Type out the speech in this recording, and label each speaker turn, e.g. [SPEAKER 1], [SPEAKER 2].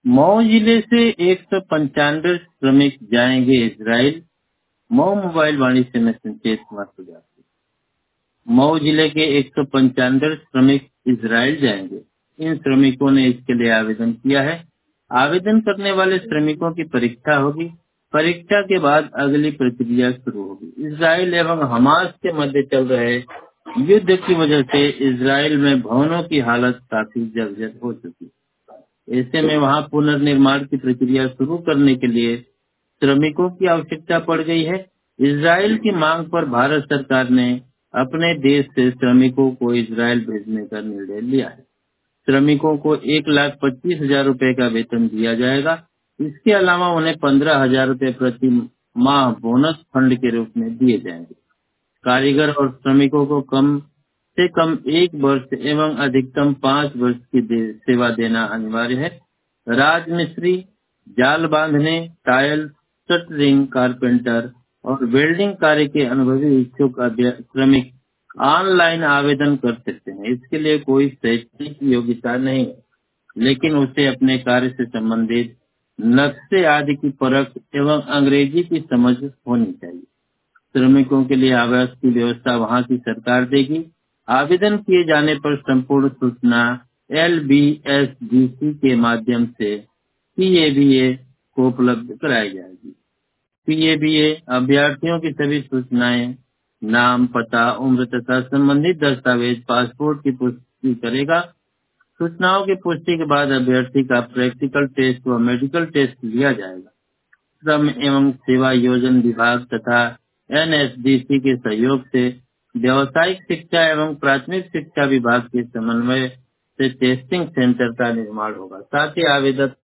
[SPEAKER 1] मऊ जिले से 195 श्रमिक जाएंगे इजराइल। मऊ मोबाइल वाणिज्य में संकेत कुमार प्रजापति। मऊ जिले के 195 श्रमिक इजराइल जाएंगे। इन श्रमिकों ने इसके लिए आवेदन किया है। आवेदन करने वाले श्रमिकों की परीक्षा होगी। परीक्षा के बाद अगली प्रक्रिया शुरू होगी। इजराइल एवं हमास के मध्य चल रहे युद्ध की वजह से इजराइल में भवनों की हालत काफी जर्जर हो चुकी है। ऐसे में वहां पुनर्निर्माण की प्रक्रिया शुरू करने के लिए श्रमिकों की आवश्यकता पड़ गई है। इजराइल की मांग पर भारत सरकार ने अपने देश से श्रमिकों को इजराइल भेजने का निर्णय लिया है। श्रमिकों को 1,25,000 रूपए का वेतन दिया जाएगा। इसके अलावा उन्हें 15,000 रूपए प्रति माह बोनस फंड के रूप में दिए जाएंगे। कारीगर और श्रमिकों को कम से कम 1 वर्ष एवं अधिकतम 5 वर्ष की सेवा देना अनिवार्य है। राजमिस्त्री, जाल बांधने, टाइल, शटरिंग, कारपेंटर और वेल्डिंग कार्य के अनुभवी इच्छुक श्रमिक ऑनलाइन आवेदन कर सकते हैं। इसके लिए कोई शैक्षणिक योग्यता नहीं है, लेकिन उसे अपने कार्य से संबंधित नक्शे आदि की परख एवं अंग्रेजी की समझ होनी चाहिए। श्रमिकों के लिए आवास की व्यवस्था वहां की सरकार देगी। आवेदन किए जाने पर संपूर्ण सूचना LBSDC के माध्यम से PABA को उपलब्ध कराई जाएगी। PABA अभ्यर्थियों की सभी सूचनाएं, नाम, पता, उम्र तथा संबंधित दस्तावेज, पासपोर्ट की पुष्टि करेगा। सूचनाओं की पुष्टि के बाद अभ्यर्थी का प्रैक्टिकल टेस्ट व मेडिकल टेस्ट लिया जाएगा। श्रम एवं सेवा योजन विभाग तथा NSDC के सहयोग से व्यावसायिक शिक्षा एवं प्राथमिक शिक्षा विभाग के समन्वय से टेस्टिंग सेंटर का निर्माण होगा। साथ ही आवेदक